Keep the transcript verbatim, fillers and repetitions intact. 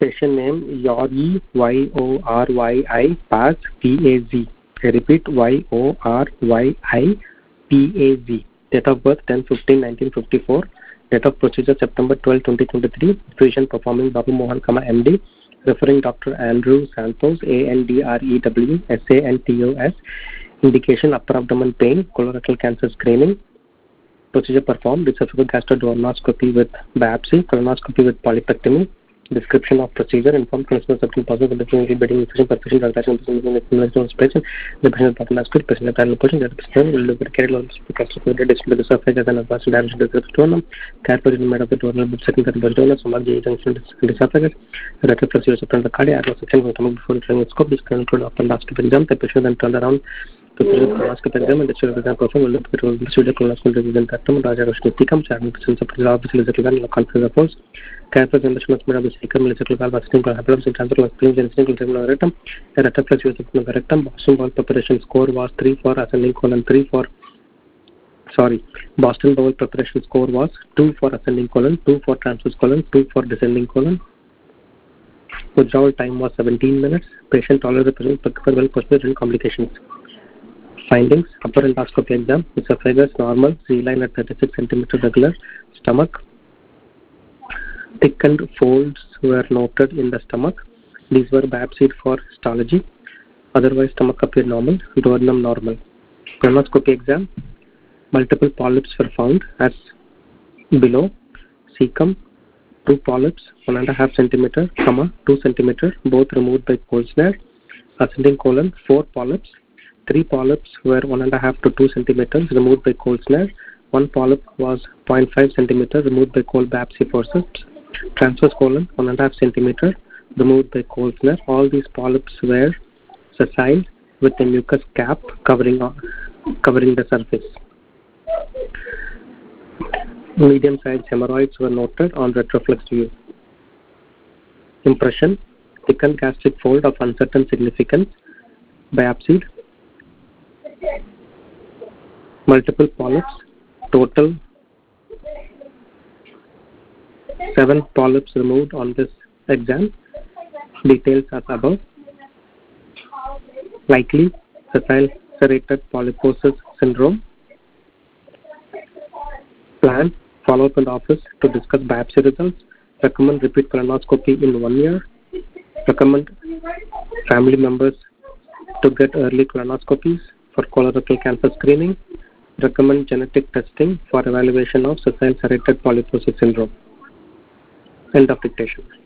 Patient name Yoryi, Y O R Y I, Paz, P A Z. I repeat, Y O R Y I, P A Z. Date of birth ten fifteen nineteen fifty-four. Date of procedure September twelfth twenty twenty-three. Physician performing Babu Mohan, M D. Referring Doctor Andrew Santos, A N D R E W, S A N T O S. Indication upper abdomen pain, colorectal cancer screening. Procedure performed, esophageal gastroduodenoscopy with biopsy, colonoscopy with polypectomy. Description of procedure, informed consent subject possible condition bedding efficient perfusion calculation expression the patient pathological patient title portion that patient will look at carried on calculated display the esophagus and advanced dimension to the sternum care position made of the duodenal second third duodenal stomach junction to the esophagus rectal procedure upon the cardiac section stomach before the scope is controlled upon last exam the patient then turned around to the colonoscopy exam and the children exam performed will look at the procedure colonoscopy revision rectum Raja Rashnikam charming patients of the obviously the conference of force Careful generation made of the sacrum, electrical valve, vascular habitums, and transfer of spleen, and single rectum. The rectum plus use of the rectum. Boston bowel preparation score was three for ascending colon, three for, sorry, Boston bowel preparation score was two for ascending colon, two for transverse colon, two for descending colon. Withdrawal time was seventeen minutes. Patient tolerated the patient for well postulated and complications. Findings: upper endoscopy exam, esophagus normal, Z-line at thirty-six centimeters regular, stomach. Thickened folds were noted in the stomach. These were biopsied for histology. Otherwise, stomach appeared normal, duodenum normal. Colonoscopy exam. Multiple polyps were found as below. Cecum, two polyps, one and a half centimeter, comma, two centimeter, both removed by Kolsner. Ascending colon, four polyps. Three polyps were one and a half to two centimeters, removed by Kolsner. One polyp was zero point five centimeter, removed by Cole biopsy forceps. Transverse colon, one and a half centimeter, removed by Kolsner. All these polyps were sessile with a mucus cap covering covering the surface. Medium-sized hemorrhoids were noted on retroflex view. Impression: thickened gastric fold of uncertain significance, biopsied. Multiple polyps, total seven polyps removed on this exam. Details as above. Likely sessile serrated polyposis syndrome. Plan: follow up in the office to discuss biopsy results. Recommend repeat colonoscopy in one year. Recommend family members to get early colonoscopies for colorectal cancer screening. Recommend genetic testing for evaluation of sessile serrated polyposis syndrome. End of dictation.